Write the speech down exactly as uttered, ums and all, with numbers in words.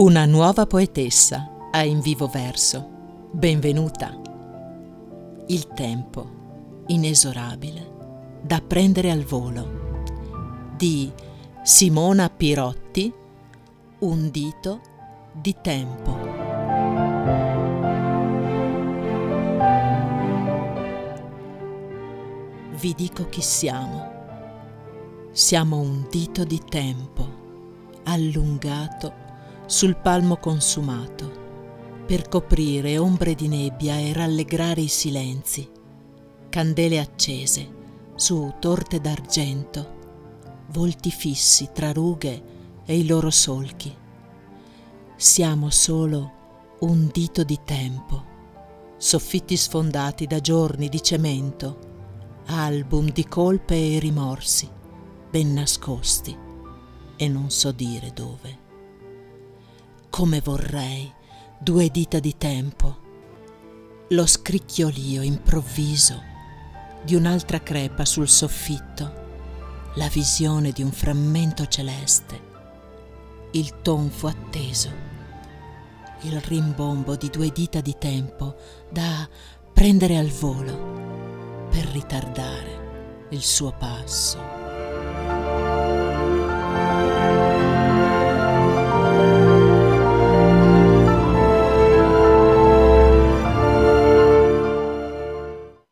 Una nuova poetessa a In Vivo Verso. Benvenuta. Il tempo, inesorabile, da prendere al volo, di Simona Pirotti, Un dito di tempo. Vi dico chi siamo. Siamo un dito di tempo, allungato sul palmo consumato, per coprire ombre di nebbia e rallegrare i silenzi, candele accese su torte d'argento, volti fissi tra rughe e i loro solchi. Siamo solo un dito di tempo, soffitti sfondati da giorni di cemento, album di colpe e rimorsi, ben nascosti e non so dire dove. Come vorrei due dita di tempo, lo scricchiolio improvviso di un'altra crepa sul soffitto, la visione di un frammento celeste, il tonfo atteso, il rimbombo di due dita di tempo da prendere al volo per ritardare il suo passo.